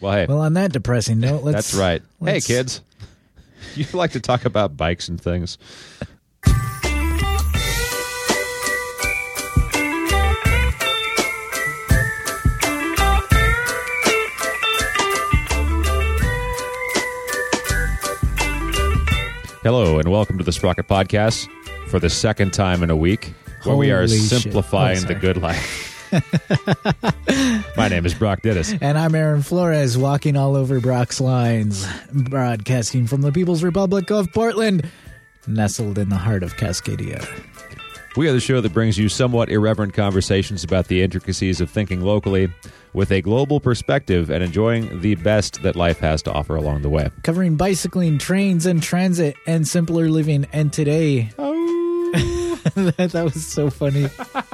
Well, hey. Well, on that depressing note, That's right. Hey, kids. You like to talk about bikes and things. Hello, and welcome to the Sprocket Podcast for the second time in a week, where we are simplifying the good life. My name is Brock Dittus. And I'm Aaron Flores, walking all over Brock's lines, broadcasting from the People's Republic of Portland, nestled in the heart of Cascadia. We are the show that brings you somewhat irreverent conversations about the intricacies of thinking locally with a global perspective and enjoying the best that life has to offer along the way. Covering bicycling, trains, and transit, and simpler living. And today... that was so funny.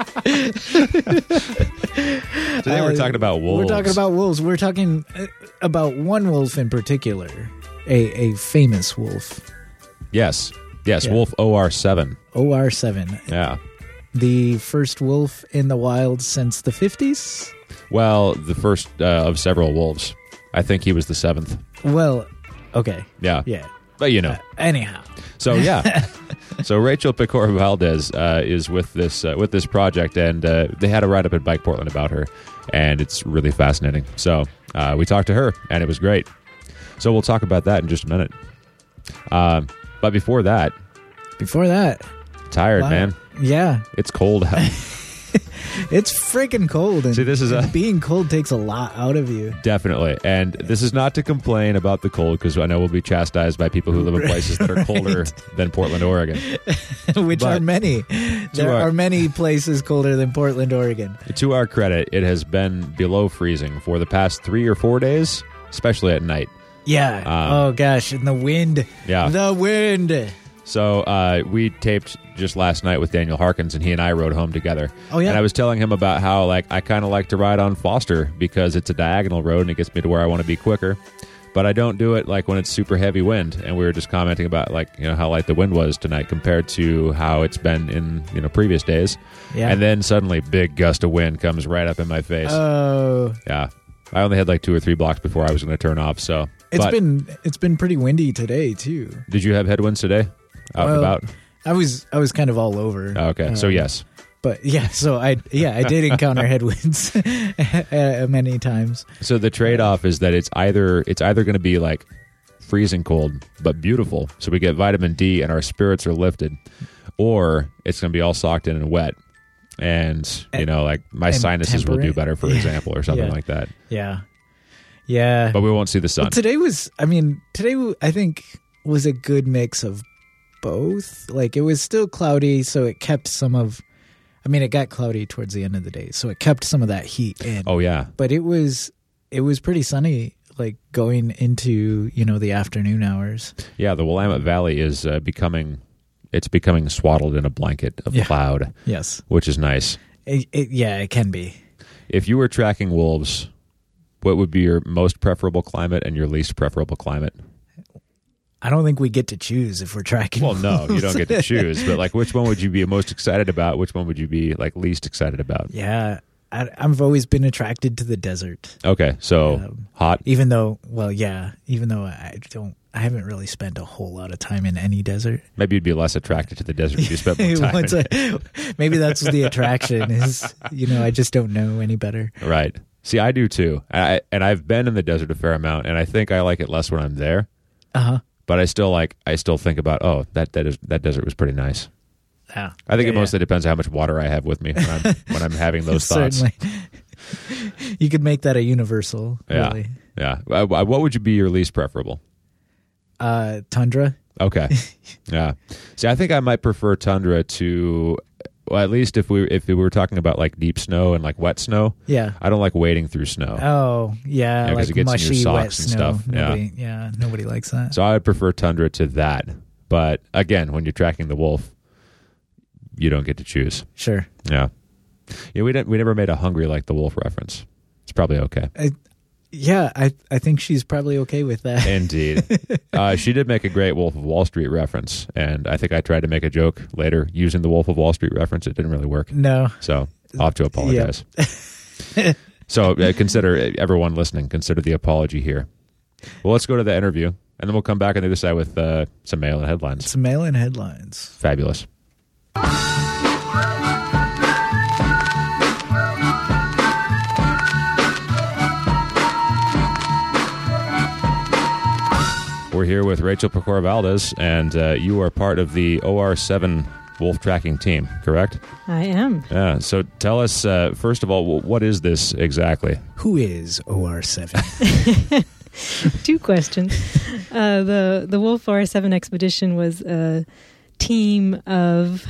Today we're talking about wolves. We're talking about wolves. We're talking about one wolf in particular, a famous wolf. Yes, yeah. Wolf OR7. OR7. Yeah. The first wolf in the wild since the 50s? Well, the first of several wolves. I think he was the seventh. Well, okay. Yeah. Yeah. But you know. Anyhow. So, yeah. So Rachel Picor Valdez is with this project, and they had a write-up at Bike Portland about her, and it's really fascinating. So we talked to her, and it was great. So we'll talk about that in just a minute. But before that... Tired, wow. man. Yeah. It's cold out. It's freaking cold. And see, this is being cold takes a lot out of you. Definitely. And this is not to complain about the cold, because I know we'll be chastised by people who live in places that are colder than Portland, Oregon. Which are many. There are many places colder than Portland, Oregon. To our credit, it has been below freezing for the past 3 or 4 days, especially at night. Yeah. Oh, gosh. And the wind. Yeah. The wind. So we taped just last night with Daniel Harkins, and he and I rode home together. Oh, yeah. And I was telling him about how I kind of like to ride on Foster because it's a diagonal road and it gets me to where I want to be quicker. But I don't do it when it's super heavy wind. And we were just commenting about how light the wind was tonight compared to how it's been in previous days. Yeah. And then suddenly big gust of wind comes right up in my face. Oh. Yeah. I only had 2 or 3 blocks before I was going to turn off. So it's been pretty windy today too. Did you have headwinds today? Out and about? I was kind of all over. Okay, so yes. But yeah, so I did encounter headwinds many times. So the trade-off is that it's either going to be freezing cold but beautiful, so we get vitamin D and our spirits are lifted, or it's going to be all socked in and wet, and my sinuses will do better, for example, or something like that. Yeah, yeah. But we won't see the sun. Well, today I think was a good mix of both. It was still cloudy, so it kept some of... it got cloudy towards the end of the day, so it kept some of that heat in. Oh, yeah. But it was pretty sunny, going into, the afternoon hours. Yeah, the Willamette Valley is becoming swaddled in a blanket of cloud. Yes. Which is nice. It can be. If you were tracking wolves, what would be your most preferable climate and your least preferable climate? I don't think we get to choose if we're tracking. Well, no, you don't get to choose. But which one would you be most excited about? Which one would you be least excited about? Yeah, I've always been attracted to the desert. Okay, so hot. Even though I haven't really spent a whole lot of time in any desert. Maybe you'd be less attracted to the desert if you spent more time. Maybe that's the attraction is. I just don't know any better. Right. See, I do too, and I've been in the desert a fair amount, and I think I like it less when I'm there. But I still think about, that desert was pretty nice. Yeah. I think it mostly depends on how much water I have with me when I'm having those thoughts. Certainly. You could make that a universal, really. Yeah. What would be your least preferable? Tundra. Okay. Yeah. See, I think I might prefer tundra to... Well, at least if we were talking about deep snow and wet snow, yeah, I don't like wading through snow. Oh, yeah, because it gets mushy, in your wet socks and snow. stuff. Nobody likes that. So I would prefer tundra to that. But again, when you're tracking the wolf, you don't get to choose. Sure. Yeah. We never made a Hungry Like the Wolf reference. It's probably okay. I think she's probably okay with that. Indeed. She did make a great Wolf of Wall Street reference, and I think I tried to make a joke later using the Wolf of Wall Street reference. It didn't really work. No. So I'll have to apologize. So consider, everyone listening, consider the apology here. Well, let's go to the interview, and then we'll come back on the other side with some mail-in headlines. Some mail-in headlines. Fabulous. We're here with Rachel Pecora Valdez, and you are part of the OR7 wolf tracking team, correct? I am. Yeah. So tell us, first of all, what is this exactly? Who is OR7? 2 questions. The Wolf OR7 expedition was a team of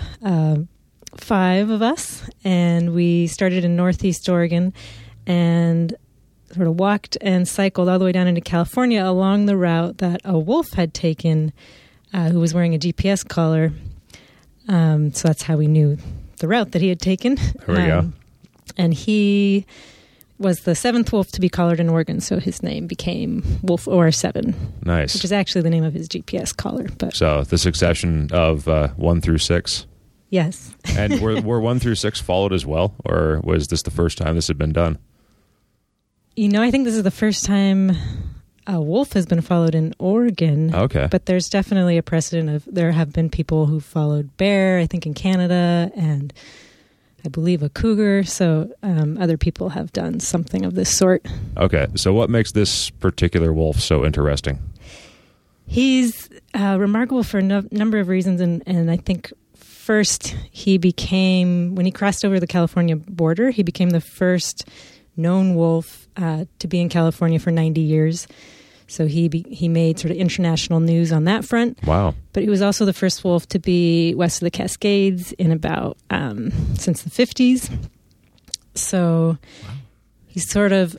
5 of us, and we started in Northeast Oregon and sort of walked and cycled all the way down into California along the route that a wolf had taken, who was wearing a GPS collar. So that's how we knew the route that he had taken. Here we go. And he was the 7th wolf to be collared in Oregon, so his name became Wolf OR7. Nice. Which is actually the name of his GPS collar. But so the succession of 1 through 6? Yes. And were 1 through 6 followed as well, or was this the first time this had been done? I think this is the first time a wolf has been followed in Oregon. Okay. But there's definitely a precedent of, there have been people who followed bear, I think in Canada, and I believe a cougar. So other people have done something of this sort. Okay. So what makes this particular wolf so interesting? He's remarkable for a number of reasons. And I think first when he crossed over the California border, he became the first known wolf to be in California for 90 years. So he made sort of international news on that front. Wow. But he was also the first wolf to be west of the Cascades in about since the 50s. So he's sort of,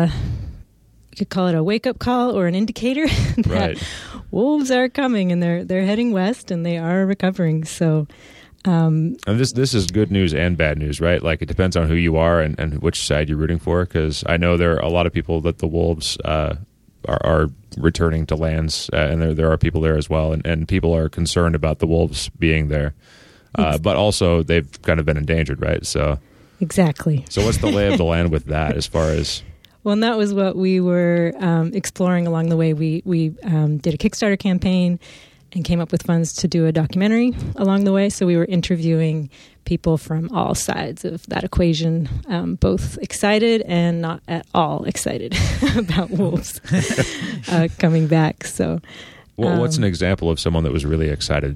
you could call it a wake-up call or an indicator that wolves are coming and they're heading west and they are recovering. So and this is good news and bad news, right? Like, it depends on who you are and which side you're rooting for, because I know there are a lot of people that the wolves are returning to lands, and there are people there as well, and people are concerned about the wolves being there, but also they've kind of been endangered, right? So exactly. So what's the lay of the land with that as far as... Well, and that was what we were exploring along the way. We did a Kickstarter campaign and came up with funds to do a documentary along the way. So we were interviewing people from all sides of that equation, both excited and not at all excited about wolves coming back. So, what's an example of someone that was really excited?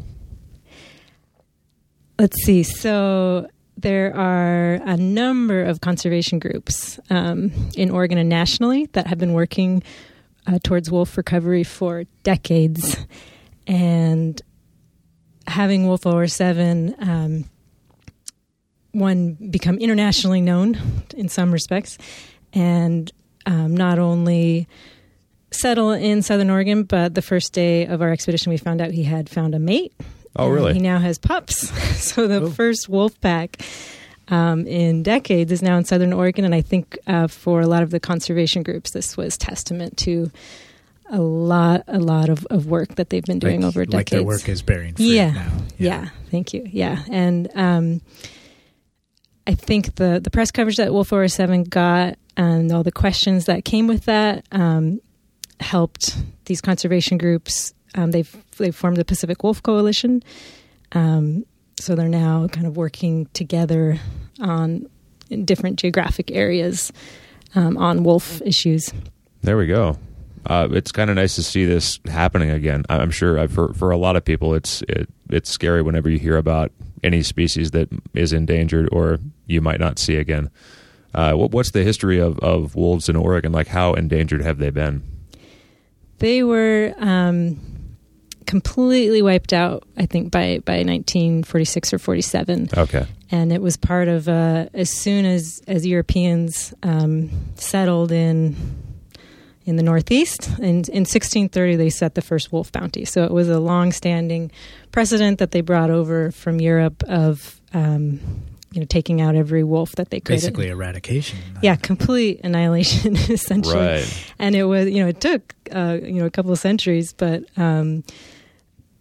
Let's see. So there are a number of conservation groups in Oregon and nationally that have been working towards wolf recovery for decades. And having Wolf OR7, one, become internationally known in some respects, and not only settle in Southern Oregon, but the first day of our expedition, we found out he had found a mate. Oh, really? He now has pups. So the first wolf pack in decades is now in Southern Oregon, and I think for a lot of the conservation groups, this was testament to a lot of work that they've been doing over decades. Like their work is bearing fruit now. Yeah. Thank you. Yeah. And I think the press coverage that Wolf OR7 got and all the questions that came with that helped these conservation groups. They've formed the Pacific Wolf Coalition. So they're now kind of working together in different geographic areas on wolf issues. There we go. It's kind of nice to see this happening again. I'm sure for a lot of people, it's scary whenever you hear about any species that is endangered or you might not see again. What's the history of wolves in Oregon? Like, how endangered have they been? They were completely wiped out, I think, by 1946 or 47. Okay. And it was part of, as soon as Europeans settled in the Northeast. And in 1630, they set the first wolf bounty. So it was a long-standing precedent that they brought over from Europe of, taking out every wolf that they could. Basically eradication. Yeah, complete annihilation, essentially. Right. And it was, it took, a couple of centuries, but the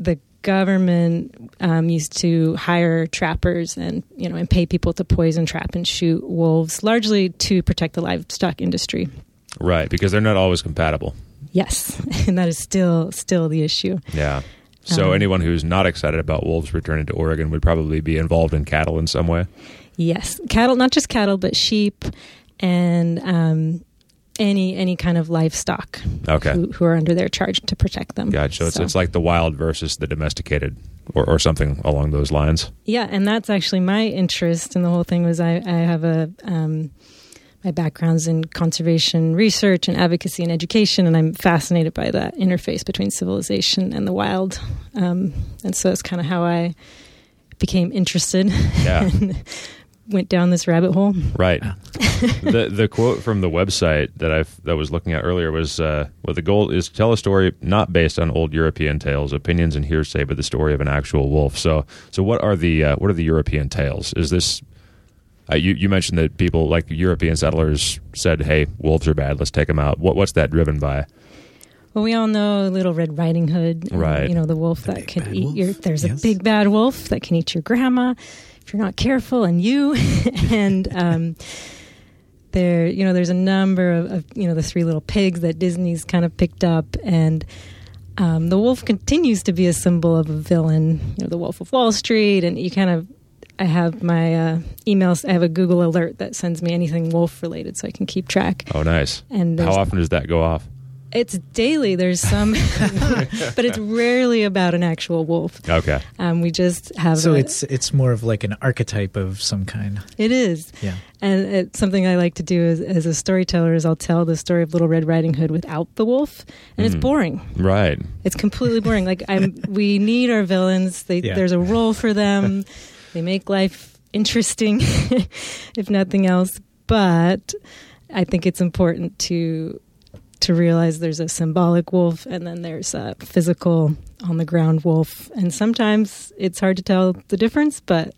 government used to hire trappers and pay people to poison, trap, and shoot wolves, largely to protect the livestock industry. Right, because they're not always compatible. Yes, and that is still the issue. Yeah. So anyone who's not excited about wolves returning to Oregon would probably be involved in cattle in some way? Yes. Cattle, not just cattle, but sheep and any kind of livestock who are under their charge to protect them. Gotcha. So it's like the wild versus the domesticated or something along those lines. Yeah, and that's actually my interest in the whole thing was I have my background's in conservation research and advocacy and education, and I'm fascinated by that interface between civilization and the wild. And so that's kind of how I became interested and went down this rabbit hole. Right. The quote from the website that I was looking at earlier was, the goal is to tell a story not based on old European tales, opinions, and hearsay, but the story of an actual wolf. So what are the European tales? Is this... You mentioned that people like European settlers said, "Hey, wolves are bad. Let's take them out." What's that driven by? Well, we all know Little Red Riding Hood. Right. The wolf that can eat your. There's a big bad wolf that can eat your grandma if you're not careful, and you. And there's a number of the Three Little Pigs that Disney's kind of picked up, and the wolf continues to be a symbol of a villain. The Wolf of Wall Street, and you kind of. I have my emails. I have a Google alert that sends me anything wolf related, so I can keep track. Oh, nice! And how often does that go off? It's daily. There's some, but it's rarely about an actual wolf. Okay. We just have. So it's more of like an archetype of some kind. It is. Yeah. And it's something I like to do as a storyteller is I'll tell the story of Little Red Riding Hood without the wolf, and it's boring. Right. It's completely boring. Like we need our villains. There's a role for them. They make life interesting, if nothing else. But I think it's important to realize there's a symbolic wolf and then there's a physical on the ground wolf. And sometimes it's hard to tell the difference, but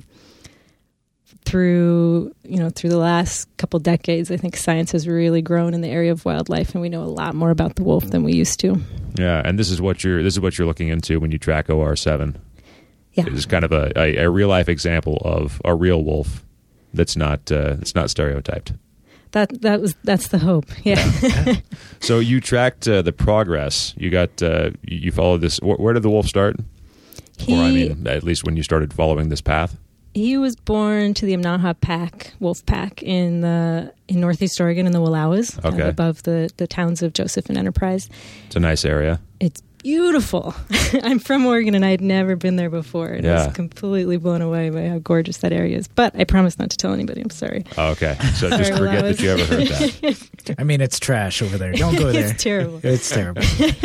through the last couple decades, I think science has really grown in the area of wildlife, and we know a lot more about the wolf than we used to. Yeah, and this is what you're looking into when you track OR7. Yeah. It's kind of a real life example of a real wolf that's not stereotyped. That's the hope. Yeah. So you tracked the progress. You got you followed this. Where did the wolf start? At least when you started following this path. He was born to the Amnaha wolf pack in Northeast Oregon in the Wallowas, above the towns of Joseph and Enterprise. It's a nice area. It's beautiful. I'm from Oregon and I'd never been there before, and I was completely blown away by how gorgeous that area is. But I promise not to tell anybody. I'm sorry. Oh, okay. So just forget that you ever heard that. I mean, it's trash over there. Don't go there. It's terrible. It's terrible.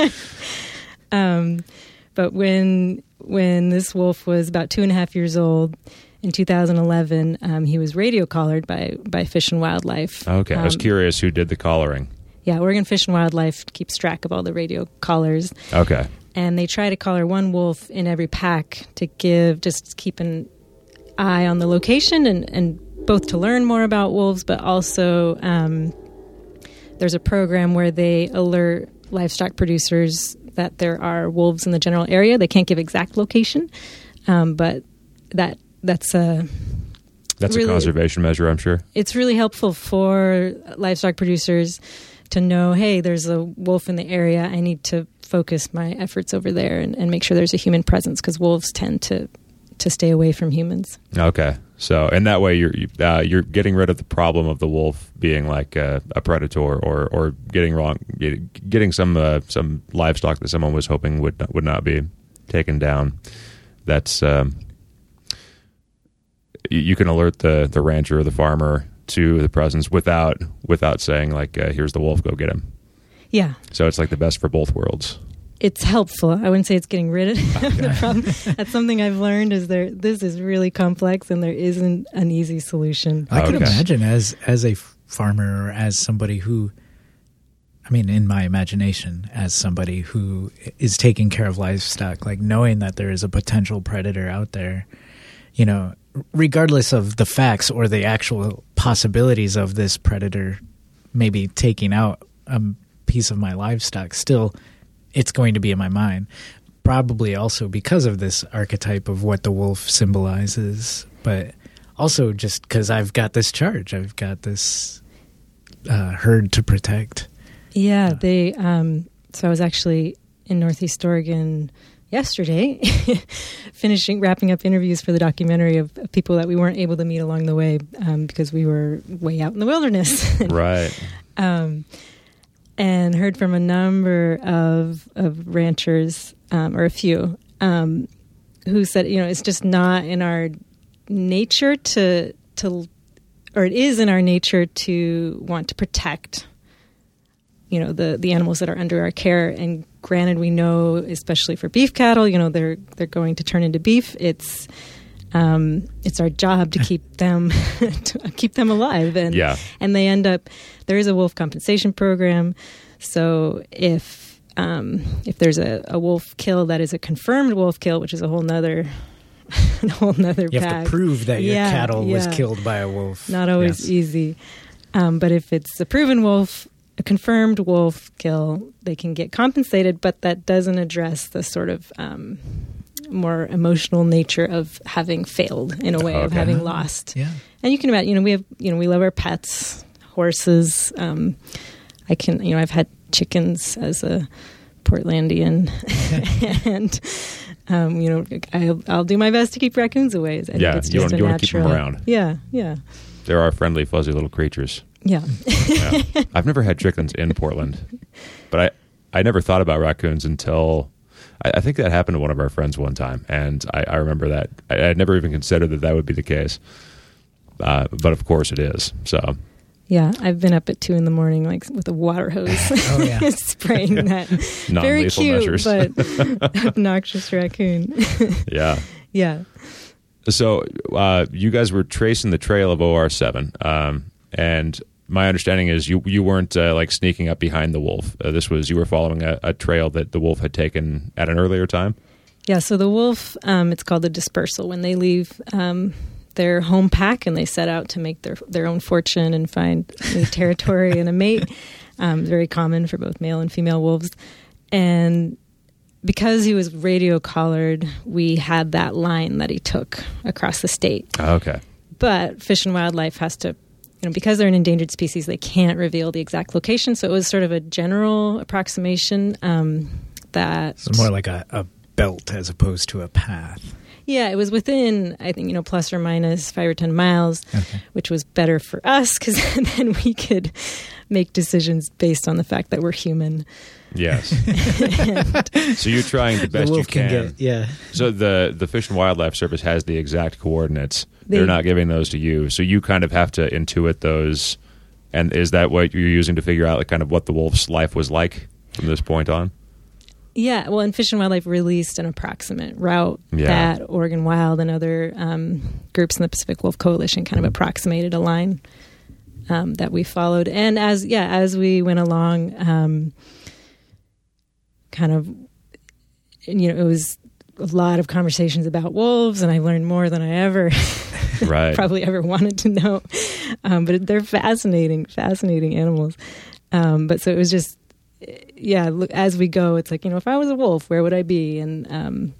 But when this wolf was about 2.5 years old, in 2011, he was radio collared by Fish and Wildlife. Okay. I was curious who did the collaring. Yeah, Oregon Fish and Wildlife keeps track of all the radio collars. Okay. And they try to collar one wolf in every pack to keep an eye on the location and both to learn more about wolves, but also there's a program where they alert livestock producers that there are wolves in the general area. They can't give exact location, but that's a conservation measure, I'm sure. It's really helpful for livestock producers to know, hey, there's a wolf in the area. I need to focus my efforts over there and make sure there's a human presence, because wolves tend to stay away from humans. Okay. So in that way, you're getting rid of the problem of the wolf being like a predator or getting some livestock that someone was hoping would not be taken down. That's you can alert the rancher or the farmer to the presence without saying like, here's the wolf, go get him. Yeah. So it's like the best for both worlds. It's helpful. I wouldn't say it's getting rid of the problem. That's something I've learned this is really complex and there isn't an easy solution. I can imagine as a farmer or as somebody who, I mean, in my imagination, as somebody who is taking care of livestock, like knowing that there is a potential predator out there, regardless of the facts or the actual possibilities of this predator maybe taking out a piece of my livestock, still it's going to be in my mind. probably also because of this archetype of what the wolf symbolizes, but also just because I've got this charge. I've got this herd to protect. Yeah, they. So I was actually in Northeast Oregon yesterday, wrapping up interviews for the documentary of people that we weren't able to meet along the way because we were way out in the wilderness. Right. And heard from a number of ranchers, or a few, who said, it's just not in our nature to, or it is in our nature to want to protect, the animals that are under our care. And granted, we know, especially for beef cattle, they're going to turn into beef. It's our job to keep them alive, and they end up. There is a wolf compensation program, so if there's a wolf kill that is a confirmed wolf kill, which is a whole nother you bag. have to prove that your cattle was killed by a wolf. Not always easy, but if it's a proven wolf, a confirmed wolf kill, they can get compensated, but that doesn't address the sort of more emotional nature of having failed, in a way, of having lost. Yeah. And you can imagine, we love our pets, horses. I've had chickens as a Portlandian, and I'll do my best to keep raccoons away. I think it's just you want to keep them around. Yeah. There are friendly, fuzzy little creatures. Yeah. I've never had chickens in Portland, but I never thought about raccoons until I think that happened to one of our friends one time, and I remember that. I had never even considered that would be the case, but of course it is. So. Yeah, I've been up at 2 a.m, like with a water hose, spraying that very cute measures. but obnoxious raccoon. Yeah. So you guys were tracing the trail of OR7, and my understanding is you weren't like sneaking up behind the wolf. You were following a trail that the wolf had taken at an earlier time. Yeah. So the wolf, it's called a dispersal. When they leave their home pack and they set out to make their own fortune and find new territory and a mate, very common for both male and female wolves. And because he was radio collared, we had that line that he took across the state. Okay. But Fish and Wildlife has to, because they're an endangered species, they can't reveal the exact location. So it was sort of a general approximation that... So more like a belt as opposed to a path. Yeah, it was within, I think, plus or minus 5 or 10 miles, which was better for us because then we could make decisions based on the fact that we're human. Yes. So you're trying the best you can. So the Fish and Wildlife Service has the exact coordinates. They're not giving those to you. So you kind of have to intuit those. And is that what you're using to figure out like kind of what the wolf's life was like from this point on? Yeah, well, and Fish and Wildlife released an approximate route that Oregon Wild and other groups in the Pacific Wolf Coalition kind of approximated a line that we followed. And as we went along, it was a lot of conversations about wolves, and I learned more than I ever probably ever wanted to know. But they're fascinating animals. But so it was just... look, as we go, it's like, if I was a wolf, where would I be? And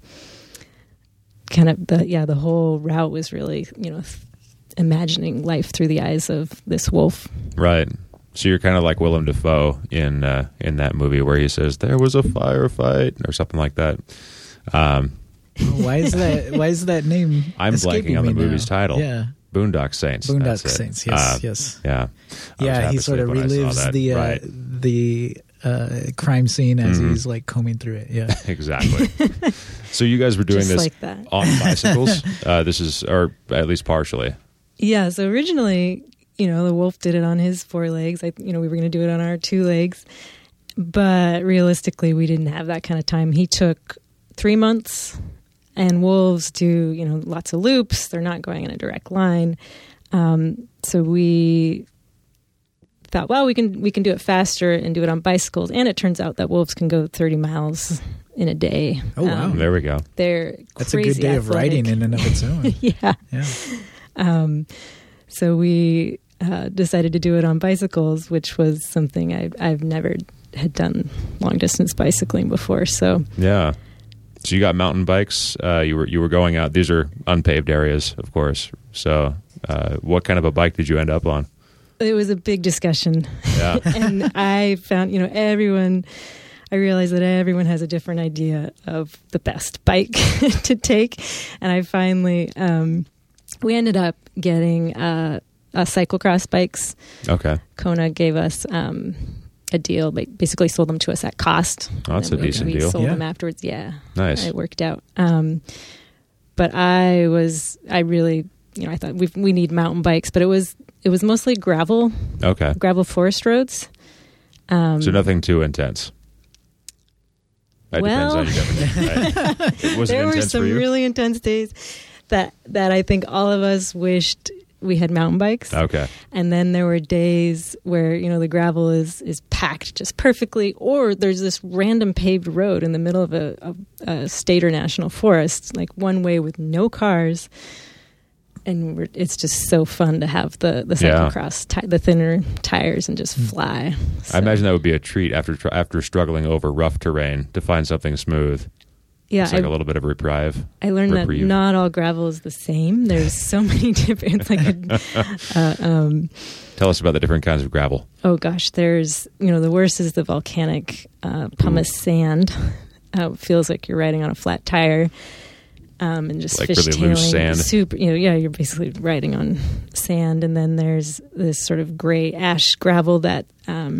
kind of the whole route was really, imagining life through the eyes of this wolf. Right. So you're kind of like Willem Dafoe in that movie where he says, there was a firefight or something like that. Why is that name I'm blanking on the movie's title. Yeah. Boondock Saints. Boondock Saints, yes. Yeah. Yeah, he sort of relives the crime scene as he's like combing through it. Yeah, exactly. So you guys were doing just this like that. On bicycles. This is, or at least partially. Yeah. So originally, the wolf did it on his 4 legs. We were going to do it on our 2 legs, but realistically, we didn't have that kind of time. He took 3 months, and wolves do lots of loops. They're not going in a direct line. So we thought, well, we can do it faster and do it on bicycles. And it turns out that wolves can go 30 miles in a day. Oh, wow. There we go. That's a good day athletic. Of riding in and of its own. Yeah. So we decided to do it on bicycles, which was something I've never had done long distance bicycling before. So So you got mountain bikes. You were going out. These are unpaved areas, of course. So what kind of a bike did you end up on? It was a big discussion. Yeah. And I found, I realized that everyone has a different idea of the best bike to take. And I finally, we ended up getting cyclocross bikes. Okay. Kona gave us a deal, basically sold them to us at cost. Oh, that's a decent deal. We sold them afterwards. Yeah. Nice. It worked out. But I really, I thought we need mountain bikes, but it was mostly gravel. Okay. Gravel forest roads. So nothing too intense. That depends on your definition. Was it there were intense some for you? really intense days that I think all of us wished we had mountain bikes. Okay. And then there were days where, the gravel is packed just perfectly, or there's this random paved road in the middle of a state or national forest, like one way with no cars. And it's just so fun to have the cyclocross, the thinner tires, and just fly. So. I imagine that would be a treat after struggling over rough terrain to find something smooth. Yeah, it's like a little bit of reprieve. I learned that not all gravel is the same. There's so many different. It's like Tell us about the different kinds of gravel. Oh gosh, there's the worst is the volcanic pumice sand. It feels like you're riding on a flat tire. And just like really loose sand. Super, you're basically riding on sand. And then there's this sort of gray ash gravel that,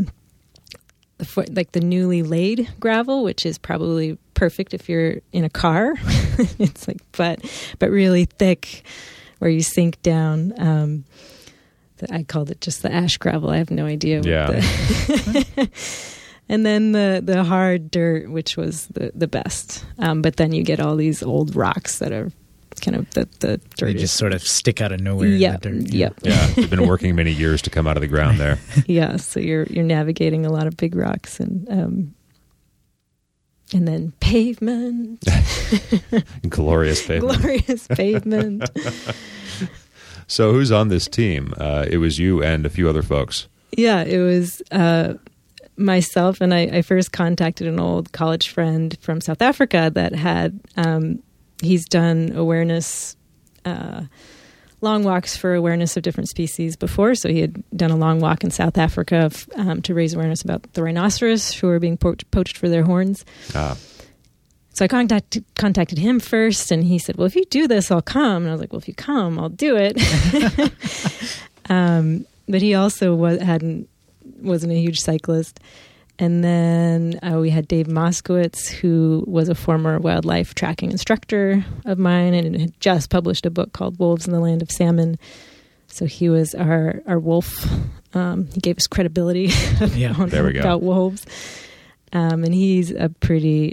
like the newly laid gravel, which is probably perfect if you're in a car. It's like, but really thick, where you sink down. I called it just the ash gravel. I have no idea. Yeah. And then the hard dirt, which was the best. But then you get all these old rocks that are kind of the dirt. They just sort of stick out of nowhere in the dirt. Yep. Yeah, they've been working many years to come out of the ground there. Yeah, so you're navigating a lot of big rocks and then pavement. Glorious pavement. Glorious pavement. So who's on this team? It was you and a few other folks. Yeah, it was myself, and I first contacted an old college friend from South Africa that had he's done awareness long walks for awareness of different species before. So he had done a long walk in South Africa to raise awareness about the rhinoceros who are being poached for their horns. So I contacted him first, and he said, well, if you do this, I'll come. And I was like, well, if you come, I'll do it. But he also wasn't a huge cyclist. And then we had Dave Moskowitz, who was a former wildlife tracking instructor of mine and had just published a book called Wolves in the Land of Salmon. So he was our wolf. He gave us credibility about wolves. And he's a pretty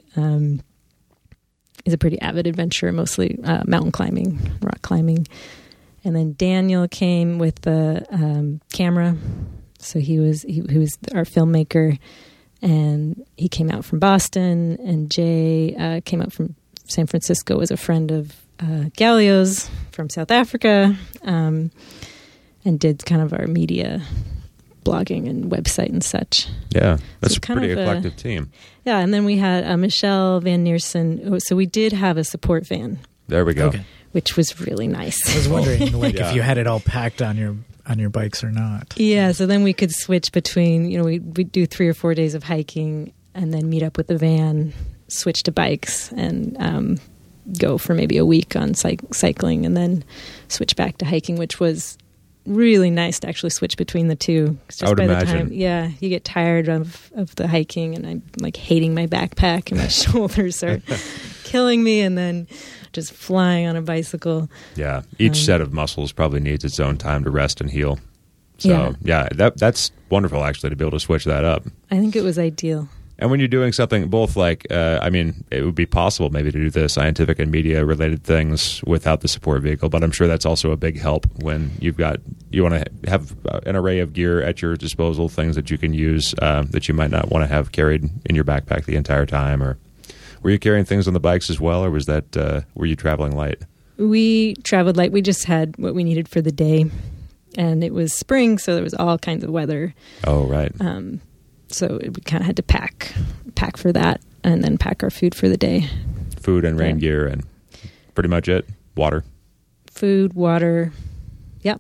avid adventurer, mostly mountain climbing, rock climbing. And then Daniel came with the camera. So he was our filmmaker, and he came out from Boston. And Jay came out from San Francisco, was a friend of Galio's from South Africa, and did kind of our media blogging and website and such. Yeah, that's so a pretty eclectic team. Yeah, and then we had Michelle Van Neersen. So we did have a support van. There we go. Okay. Which was really nice. I was wondering, if you had it all packed on your bikes or not. Yeah, so then we could switch between, we'd do 3 or 4 days of hiking and then meet up with the van, switch to bikes, and go for maybe a week on cycling, and then switch back to hiking, which was really nice to actually switch between the two. I would imagine. You get tired of the hiking, and I'm like hating my backpack, and my shoulders are killing me, and then just flying on a bicycle. Yeah, each set of muscles probably needs its own time to rest and heal. So that's wonderful, actually, to be able to switch that up. I think it was ideal. And when you're doing something both it would be possible maybe to do the scientific and media related things without the support vehicle, but I'm sure that's also a big help when you want to have an array of gear at your disposal, things that you can use that you might not want to have carried in your backpack the entire time. Or were you carrying things on the bikes as well, or was that were you traveling light? We traveled light. We just had what we needed for the day, and it was spring, so there was all kinds of weather. Oh, right. So we kind of had to pack for that, and then pack our food for the day. food and rain Yeah. gear and pretty much it. Water. Food, water. Yep.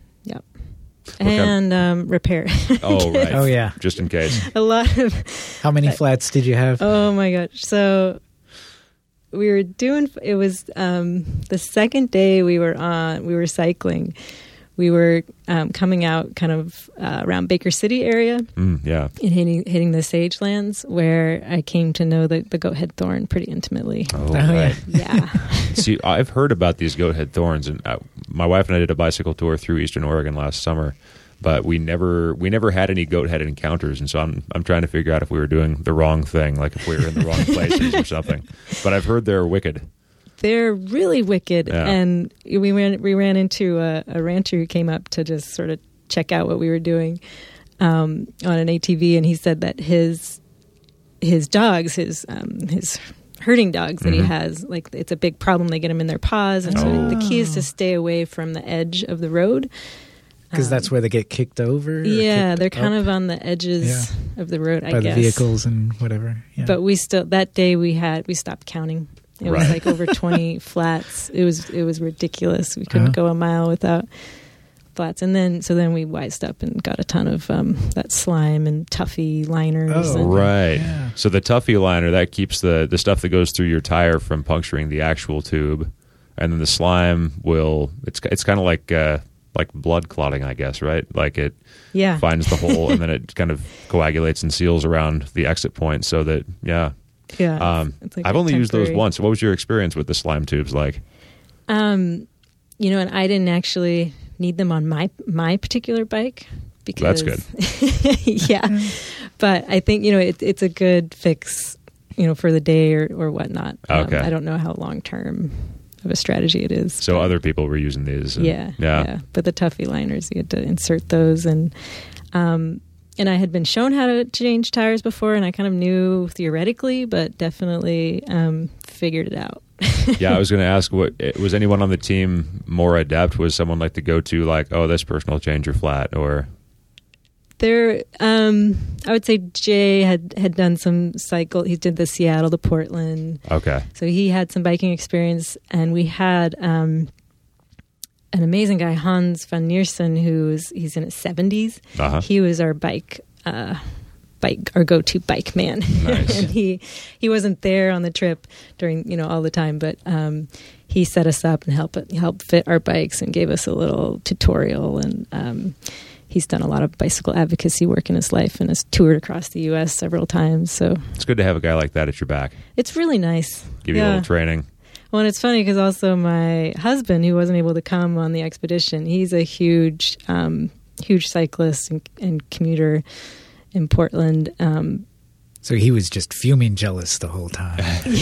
And repair. Oh, right. Oh, yeah. Just in case. A lot of. How many flats did you have? Oh my gosh! So we were doing. It was the second day we were cycling. We were coming out kind of around Baker City area Yeah. and hitting the sagelands, where I came to know the goat head thorn pretty intimately. Oh, yeah. right. Yeah. See, I've heard about these goat head thorns, and my wife and I did a bicycle tour through Eastern Oregon last summer, but we never had any goat head encounters, and so I'm trying to figure out if we were doing the wrong thing, like if we were in the wrong places or something. But I've heard they're wicked. They're really wicked, Yeah. and we ran into a rancher who came up to just sort of check out what we were doing on an ATV, and he said that his dogs, his herding dogs that he has, like it's a big problem. They get them in their paws, and so the key is to stay away from the edge of the road. Because that's where they get kicked over? or Yeah, kicked they're kind up of on the edges of the road, I by guess. the vehicles and whatever. Yeah. But that day we stopped counting. It was Right. like over 20 flats. It was ridiculous. We couldn't go a mile without flats. And then we wised up and got a ton of that slime and Tuffy liners. Oh, and, Right. Yeah. So the Tuffy liner, that keeps the stuff that goes through your tire from puncturing the actual tube, and then the slime it's kind of like blood clotting, I guess, right? Like it yeah. finds the hole and then it kind of coagulates and seals around the exit point, so that Yeah. It's like I've a only used those temporary- once. What was your experience with the slime tubes like? And I didn't actually need them on my particular bike because That's good. Yeah. But I think, it's a good fix, for the day or whatnot. Okay. I don't know how long term of a strategy it is. So but other people were using these. And, yeah. But the Tuffy liners, you had to insert those, and I had been shown how to change tires before, and I kind of knew theoretically, but definitely figured it out. Yeah, I was going to ask, was anyone on the team more adept? Was someone like the go-to, like, oh, this person will change your flat, or? There, I would say Jay had done some cycle. He did the Seattle to Portland. Okay. So he had some biking experience, and we had an amazing guy, Hans van Neersen, he's in his 70s. Uh-huh. He was our our go-to bike man. Nice. And he wasn't there on the trip during all the time, but he set us up and helped fit our bikes and gave us a little tutorial, and he's done a lot of bicycle advocacy work in his life and has toured across the U.S. several times. So It's good to have a guy like that at your back. it's really nice. Give you a little training. Well, and it's funny because also my husband, who wasn't able to come on the expedition, he's a huge cyclist and commuter in Portland. So he was just fuming jealous the whole time.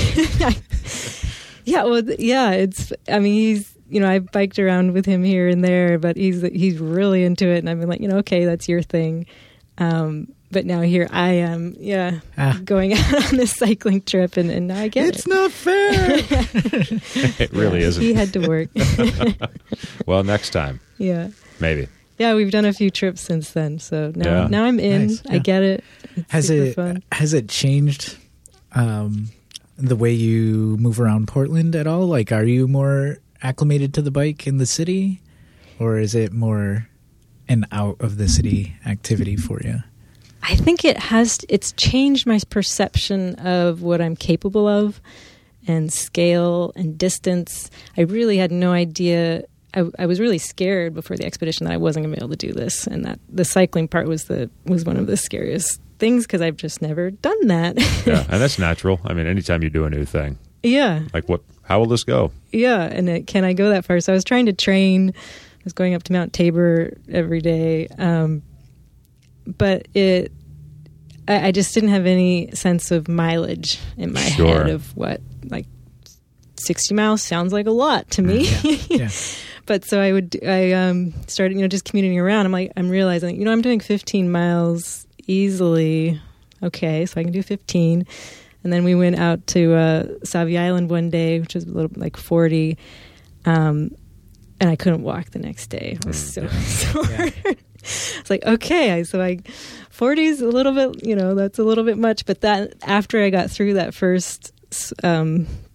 Yeah, well, yeah, he's, I've biked around with him here and there, but he's really into it, and I've been like, okay, that's your thing. But now here I am, going out on this cycling trip, and now I get It's not fair. It really isn't. He had to work. Well, next time, Yeah. maybe. Yeah, we've done a few trips since then, so Yeah. now I'm in. Nice, I yeah. get it. It's super fun. Has it changed the way you move around Portland at all? Like, are you more acclimated to the bike in the city, or is it more an out of the city activity for you? I think it's changed my perception of what I'm capable of, and scale and distance. I really had no idea. I was really scared before the expedition that I wasn't going to be able to do this, and that the cycling part was one of the scariest things because I've just never done that. Yeah, and that's natural. I mean, anytime you do a new thing, Yeah, like how will this go? yeah, and can I go that far? So I was trying to train. I was going up to Mount Tabor every day, but I just didn't have any sense of mileage in my Sure. head of what, like, 60 miles sounds like a lot to me. Yeah. But so I started, just commuting around. I'm realizing, I'm doing 15 miles easily. Okay, so I can do 15. And then we went out to Savvy Island one day, which was a little like 40. And I couldn't walk the next day. I was so sore. Yeah. It's like, okay, so 40 is a little bit, that's a little bit much. But that after I got through that first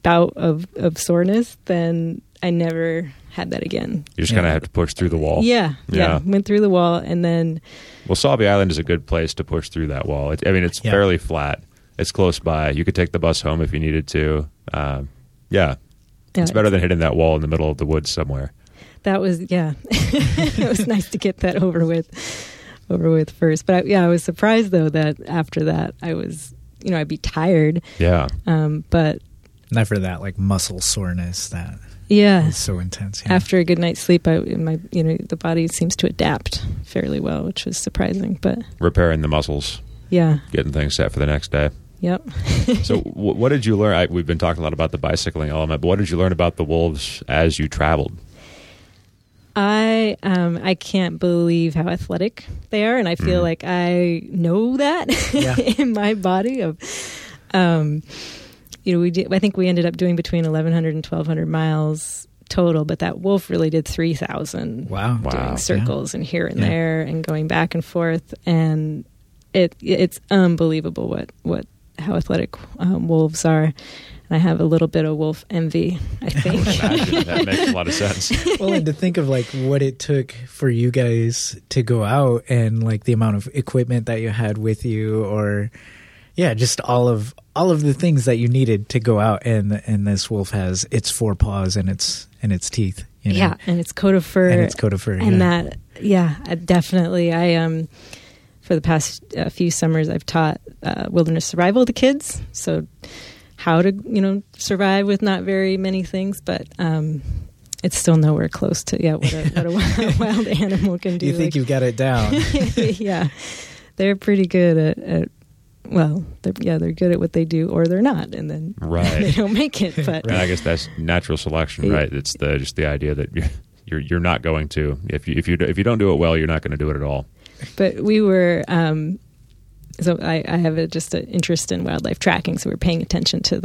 bout of soreness, then I never had that again. You just kind of have to push through the wall. Yeah. Went through the wall, and then... Well, Sauvie Island is a good place to push through that wall. It's fairly flat. It's close by. You could take the bus home if you needed to. It's better than hitting that wall in the middle of the woods somewhere. That was, it was nice to get that over with first. But I was surprised, though, that after that I was, I'd be tired. Yeah. But... Never that, like, muscle soreness that... Yeah, it's so intense. Yeah. After a good night's sleep, the body seems to adapt fairly well, which was surprising. But repairing the muscles, getting things set for the next day. Yep. So, what did you learn? We've been talking a lot about the bicycling element, but what did you learn about the wolves as you traveled? I can't believe how athletic they are, and I feel like I know that in my body. I think we ended up doing between 1,100 and 1,200 miles total, but that wolf really did 3,000. Wow. Doing circles and here and there and going back and forth. And it's unbelievable how athletic wolves are. And I have a little bit of wolf envy, I think. That makes a lot of sense. Well, and to think of like what it took for you guys to go out and like the amount of equipment that you had with you, or just all of the things that you needed to go out, and this wolf has its 4 paws and its teeth. Yeah, and its coat of fur. And that, definitely. I for the past few summers, I've taught wilderness survival to kids. So how to survive with not very many things, but it's still nowhere close to what a wild animal can do. You think you've got it down? Yeah, they're pretty good at. Well, they're good at what they do, or they're not, and then they don't make it. But and I guess that's natural selection, right? It's just the idea that you're not going to, if you don't do it well, you're not going to do it at all. But we were so I have just an interest in wildlife tracking, so we were paying attention to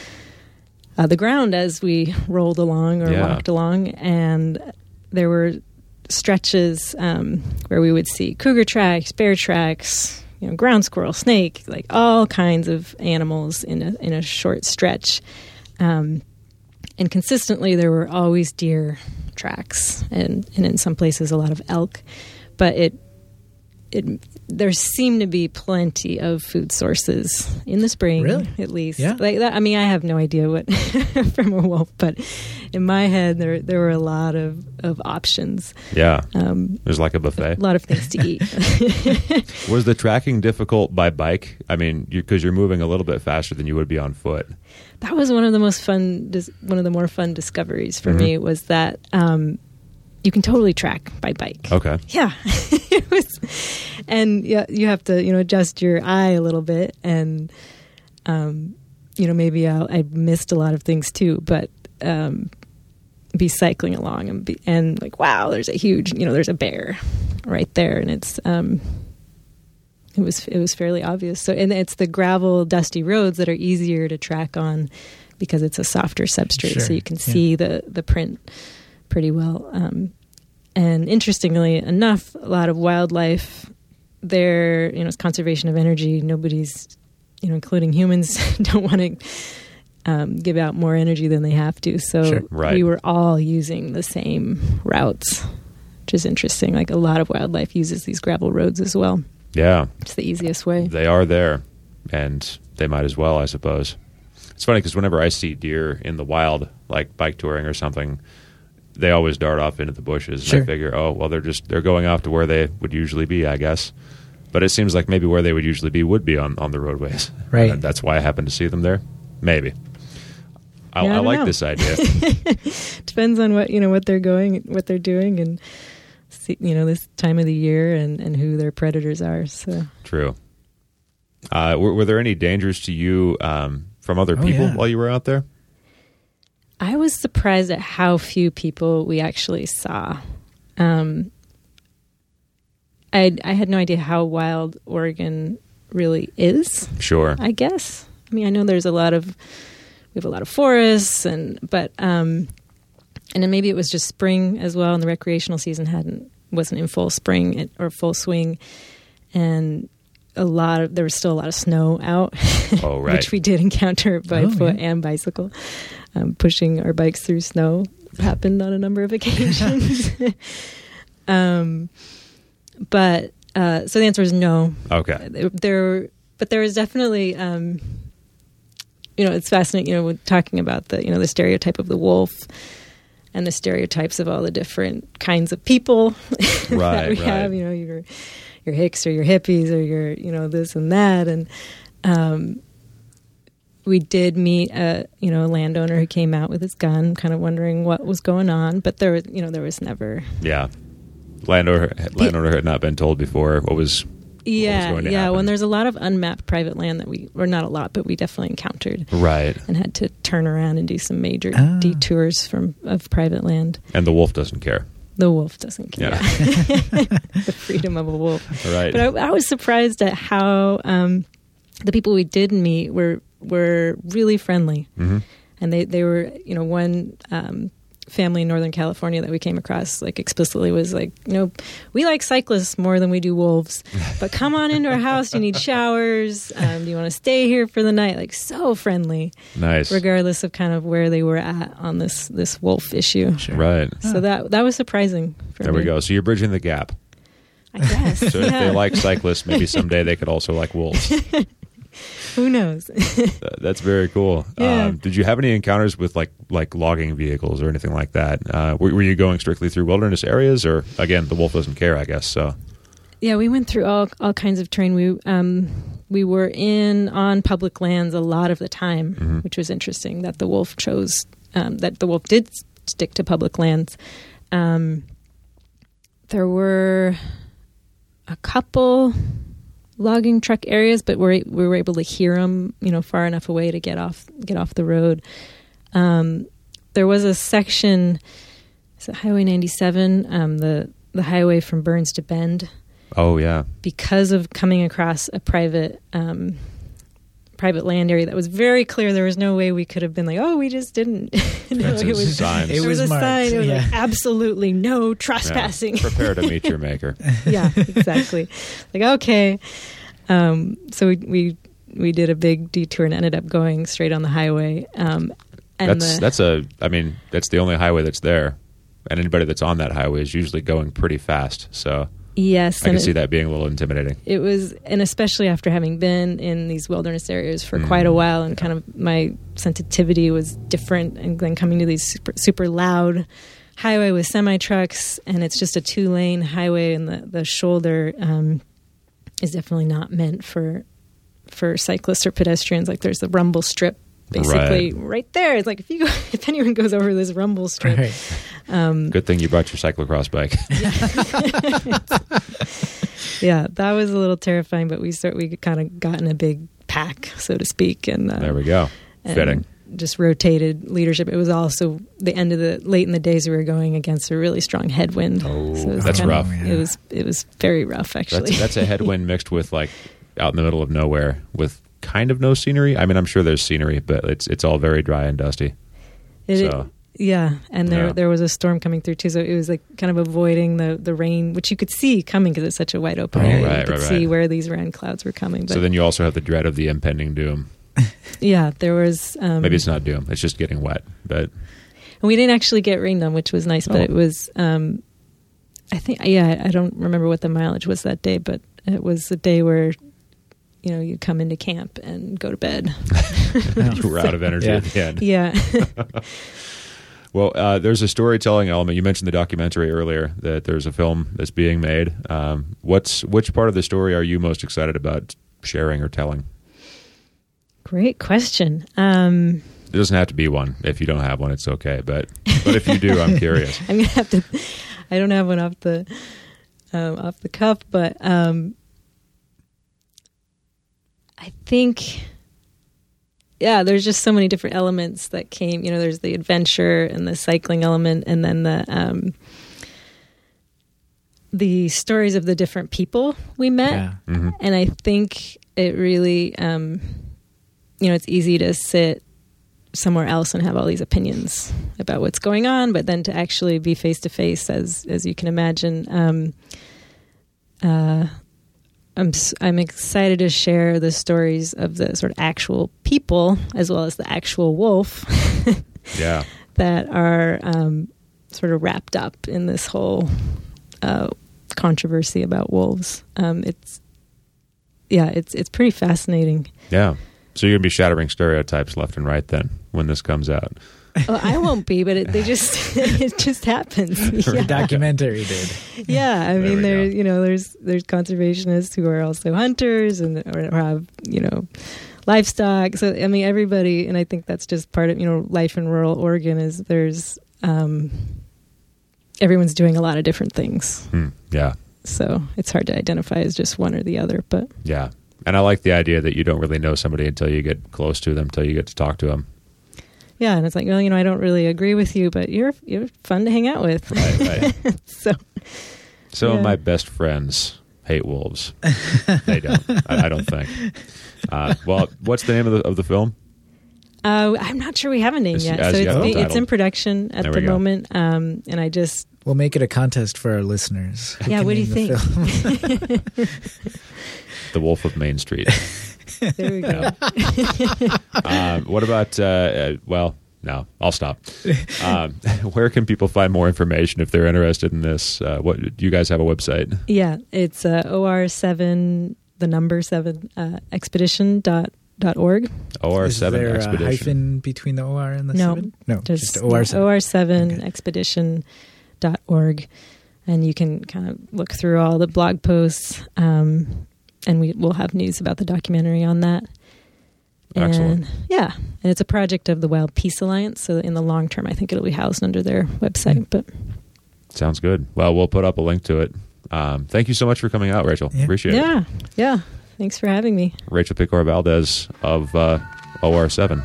the ground as we rolled along or walked along, and there were stretches where we would see cougar tracks, bear tracks, ground squirrel, snake, like all kinds of animals in a short stretch. And consistently there were always deer tracks and in some places a lot of elk. But there seemed to be plenty of food sources in the spring, at least. Yeah. Like that, I mean, I have no idea what from a wolf, but in my head there were a lot of options. Yeah. There's like a buffet. A lot of things to eat. Was the tracking difficult by bike? I mean, because you're moving a little bit faster than you would be on foot. That was one of the more fun discoveries for me, was that you can totally track by bike. Okay. Yeah. It was, and you have to, adjust your eye a little bit, and maybe I missed a lot of things too, but be cycling along and like, wow, there's a huge, there's a bear right there, and it was fairly obvious. So, and it's the gravel, dusty roads that are easier to track on because it's a softer substrate, so you can see the print pretty well. And interestingly enough, a lot of wildlife there, it's conservation of energy. Nobody's, including humans, don't want to give out more energy than they have to. So we were all using the same routes, which is interesting. Like a lot of wildlife uses these gravel roads as well. Yeah. It's the easiest way. They are there, and they might as well, I suppose. It's funny because whenever I see deer in the wild, like bike touring or something, they always dart off into the bushes. And I figure, they're going off to where they would usually be, I guess. But it seems like maybe where they would usually be would be on the roadways. Right. And that's why I happen to see them there. Maybe. I like this idea. Depends on what they're doing, and see, this time of the year and who their predators are. So true. Were there any dangers to you from other people while you were out there? I was surprised at how few people we actually saw. I had no idea how wild Oregon really is. Sure. I guess. I mean, I know we have a lot of forests, but and then maybe it was just spring as well, and the recreational season wasn't in full spring or full swing, and there was still a lot of snow out, oh, right. which we did encounter by foot and bicycle. pushing our bikes through snow happened on a number of occasions. But so the answer is no. Okay. But there was definitely, it's fascinating, with talking about the stereotype of the wolf and the stereotypes of all the different kinds of people that we have, your hicks or your hippies or your, this and that. And we did meet a landowner who came out with his gun, kind of wondering what was going on. But there was never. Yeah. Landowner had not been told before what was going to happen. When there's a lot of unmapped private land that or not a lot, but we definitely encountered, right, and had to turn around and do some major detours of private land. And the wolf doesn't care. The wolf doesn't care. Yeah. The freedom of a wolf. Right. But I was surprised at how the people we did meet were really friendly, and they were one. Family in Northern California that we came across explicitly was we like cyclists more than we do wolves, but come on into our house. You need showers. Do you want to stay here for the night? So friendly. Nice. Regardless of kind of where they were at on this wolf issue. Sure. Right. So that was surprising for me. There we go. So you're bridging the gap. I guess. So if they like cyclists, maybe someday they could also like wolves. Who knows? That's very cool. Yeah. Did you have any encounters with like logging vehicles or anything like that? Were you going strictly through wilderness areas, or again, the wolf doesn't care, I guess? So yeah, we went through all kinds of terrain. We were on public lands a lot of the time, which was interesting. That the wolf chose that the wolf did stick to public lands. There were a couple logging truck areas, but we were able to hear them, far enough away to get off the road. There was a section, is it Highway 97, the highway from Burns to Bend. Oh yeah, because of coming across a private land area that was very clear. There was no way we could have been we just didn't. It was a sign. It was a sign. It was absolutely no trespassing. Yeah. Prepare to meet your maker. Yeah, exactly. Okay. So we did a big detour and ended up going straight on the highway. And that's the only highway that's there, and anybody that's on that highway is usually going pretty fast. So. Yes. I can see that being a little intimidating. It was, and especially after having been in these wilderness areas for quite a while, and kind of my sensitivity was different, and then coming to these super loud highway with semi-trucks, and it's just a 2-lane highway, and the shoulder is definitely not meant for cyclists or pedestrians. There's the rumble strip basically right there. It's if anyone goes over this rumble strip. Right. Good thing you brought your cyclocross bike. Yeah, that was a little terrifying, but we kind of got in a big pack, so to speak, and there we go. Fitting. Just rotated leadership. It was also the end of late in the days we were going against a really strong headwind. Oh, so that's rough. It was very rough, actually. That's a headwind mixed with out in the middle of nowhere with kind of no scenery. I mean, I'm sure there's scenery, but it's all very dry and dusty. Yeah, and there was a storm coming through too, so it was kind of avoiding the rain, which you could see coming because it's such a wide open area. You could see where these rain clouds were coming. But, so then you also have the dread of the impending doom. Yeah, there was. Maybe it's not doom; it's just getting wet. But and we didn't actually get rained on, which was nice. But it was. I think. Yeah, I don't remember what the mileage was that day, but it was a day where. You'd come into camp and go to bed. You were out of energy at the end. Yeah. Well, there's a storytelling element. You mentioned the documentary earlier, that there's a film that's being made. Which part of the story are you most excited about sharing or telling? Great question. It doesn't have to be one. If you don't have one, it's okay. But if you do, I'm curious. I'm gonna have to. I don't have one off the cuff, but. I think, there's just so many different elements that came. There's the adventure and the cycling element, and then the stories of the different people we met. Yeah. Mm-hmm. And I think it really, it's easy to sit somewhere else and have all these opinions about what's going on, but then to actually be face to face, as you can imagine. I'm excited to share the stories of the sort of actual people as well as the actual wolf Yeah. that are sort of wrapped up in this whole controversy about wolves. It's pretty fascinating. Yeah. So you're going to be shattering stereotypes left and right then when this comes out. Well, I won't be, but it just happens. The documentary did. Yeah, I mean, There we there's conservationists who are also hunters and or have livestock. So I mean, everybody, and I think that's just part of life in rural Oregon is there's everyone's doing a lot of different things. Yeah. So it's hard to identify as just one or the other, but Yeah. And I like the idea that you don't really know somebody until you get close to them, until you get to talk to them. yeah, and it's like, well, I don't really agree with you, but you're fun to hang out with. Right. So Some of Yeah. my best friends hate wolves. They don't. I don't think. Well, what's the name of the film? I'm not sure we have a name It's- yet. as So yet it's untitled. in production at There the we go. moment, and I just We'll make it a contest for our listeners. Who Yeah, can what do you name the think? film? The Wolf of Main Street. there we go. What about? Well, no, I'll stop. Where can people find more information if they're interested in this? What do you guys have a website? Yeah, it's OR7, the number 7, expedition.org. OR7 Is there Expedition. a hyphen between the OR and the No, 7? No, Just just OR7. OR7 Okay. expedition.org. And you can kind of look through all the blog posts, and we'll have news about the documentary on that. Excellent. And yeah, and it's a project of the Wild Peace Alliance. So in the long term, I think it'll be housed under their website. But Sounds good. Well, we'll put up a link to it. Thank you so much for coming out, Rachel. Yeah. Appreciate it. yeah. Thanks for having me. Rachel Picor Valdez of OR7.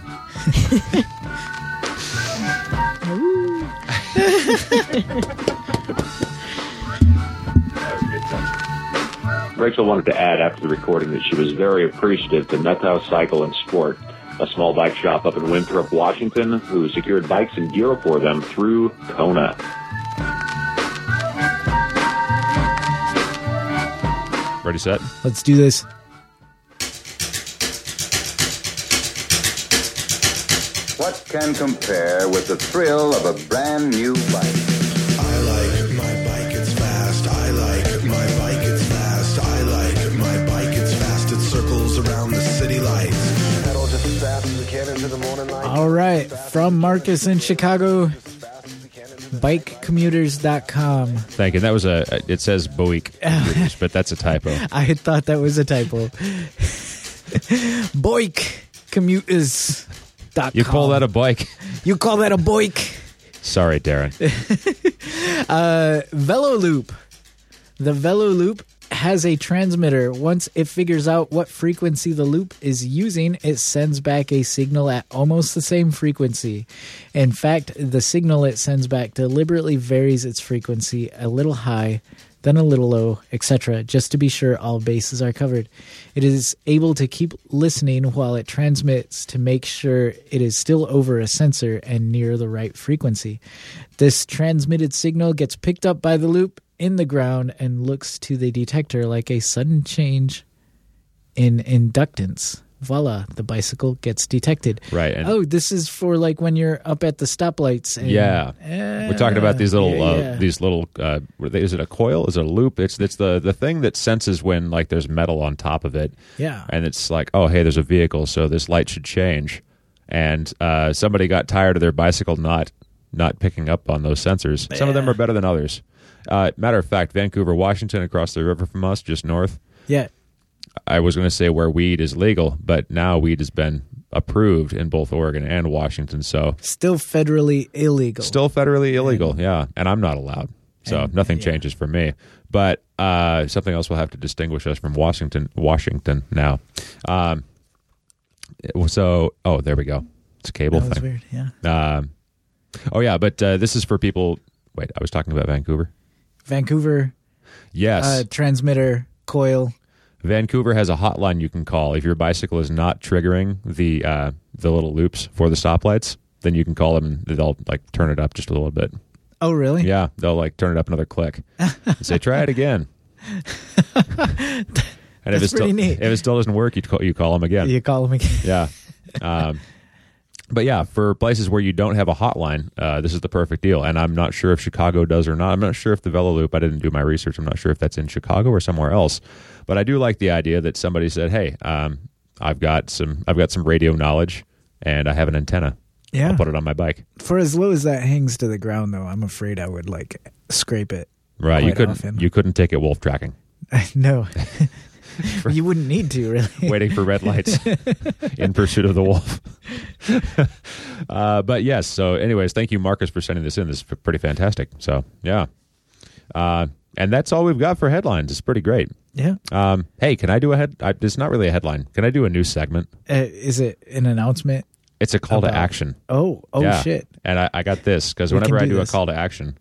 Rachel wanted to add after the recording that she was very appreciative to Methow Cycle and Sport, a small bike shop up in Winthrop, Washington, who secured bikes and gear for them through Kona. Ready, set? Let's do this. What can compare with the thrill of a brand new bike? I like my bike, it's fast. I like my bike, it's fast. I like my bike, it's fast. It circles around the city lights. Pedal just as fast as we can into the morning light. All right. From Marcus in Chicago, bikecommuters.com. Thank you. That was it says Boeek, but that's a typo. I had thought that was a typo. Boikcommuters.com. You call that a bike? You call that a boik? Sorry, Darren. Veloloop. The Veloloop has a transmitter. Once it figures out what frequency the loop is using, it sends back a signal at almost the same frequency. In fact, the signal it sends back deliberately varies its frequency a little high, then a little low, etc., just to be sure all bases are covered. It is able to keep listening while it transmits to make sure it is still over a sensor and near the right frequency. This transmitted signal gets picked up by the loop in the ground and looks to the detector like a sudden change in inductance. Voila, the bicycle gets detected. Right. And Oh, this is for like when you're up at the stoplights. And, yeah, we're talking about these little, yeah. Is it a coil? Is it a loop? It's the thing that senses when like there's metal on top of it. Yeah. And it's like, oh, hey, there's a vehicle, so this light should change. And somebody got tired of their bicycle not picking up on those sensors. Some of them are better than others. Matter of fact, Vancouver, Washington, across the river from us, just north. Yeah. I was going to say where weed is legal, but now weed has been approved in both Oregon and Washington. So Still federally illegal. still federally illegal, yeah. And I'm not allowed. So And- nothing yeah. changes for me. But something else will have to distinguish us from Washington now. Oh, there we go. It's a cable That was thing. weird, yeah. But this is for people. Wait, I was talking about Vancouver. Vancouver, Yes. transmitter, coil. Vancouver has a hotline you can call if your bicycle is not triggering the little loops for the stoplights. Then you can call them and they'll like turn it up just a little bit. Oh, really? Yeah, they'll like turn it up another click. And say, try it again. And That's pretty neat. if it still doesn't work, you call them again. You call them again. Yeah. But yeah, for places where you don't have a hotline, this is the perfect deal. And I'm not sure if Chicago does or not. I'm not sure if the Velo Loop, I didn't do my research. I'm not sure if that's in Chicago or somewhere else. But I do like the idea that somebody said, hey, I've got some radio knowledge and I have an antenna. Yeah. I'll put it on my bike. For as low as that hangs to the ground, though, I'm afraid I would like scrape it. Right. quite often. You couldn't take it wolf tracking. No. You wouldn't need to, really. Waiting for red lights in pursuit of the wolf. But yes, so anyways, thank you, Marcus, for sending this in. This is pretty fantastic. So, yeah. And that's all we've got for headlines. It's pretty great. Yeah. Hey, can I do it's not really a headline. Can I do a news segment? Is it an announcement? It's a call to action. Oh, Yeah. shit. And I got this, because We whenever can I do do this. a call to action.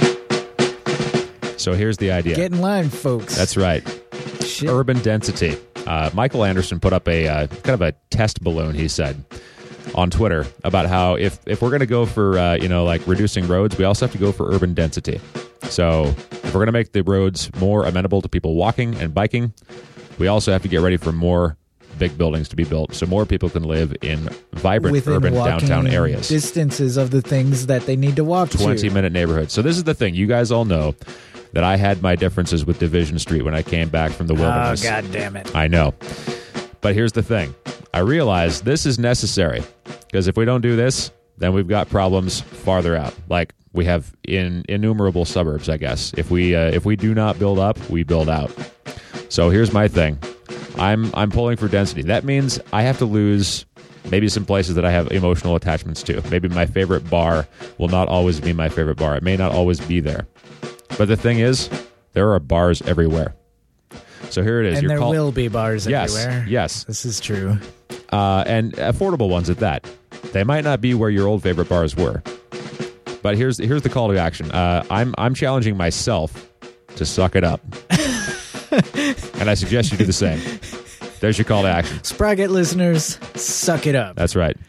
So here's the idea. Get in line, folks. That's right. Shit. Urban density. Michael Anderson put up a kind of a test balloon, he said, on Twitter about how if we're going to go for like reducing roads, we also have to go for urban density. So if we're going to make the roads more amenable to people walking and biking, we also have to get ready for more big buildings to be built so more people can live in vibrant Within urban walking downtown areas. distances of the things that they need to walk 20-minute neighborhoods. So this is the thing. You guys all know that I had my differences with Division Street when I came back from the to. wilderness. Oh, God damn it. I know. But here's the thing. I realize this is necessary because if we don't do this, then we've got problems farther out. Like we have in innumerable suburbs, I guess. If we do not build up, we build out. So here's my thing. I'm pulling for density. That means I have to lose maybe some places that I have emotional attachments to. Maybe my favorite bar will not always be my favorite bar. It may not always be there. But the thing is, there are bars everywhere. So here it is. And Your there call- will be bars Yes, everywhere. yes. This is true. And affordable ones at that. They might not be where your old favorite bars were. But here's the call to action. I'm challenging myself to suck it up. And I suggest you do the same. There's your call to action. Sprocket listeners, suck it up. That's right.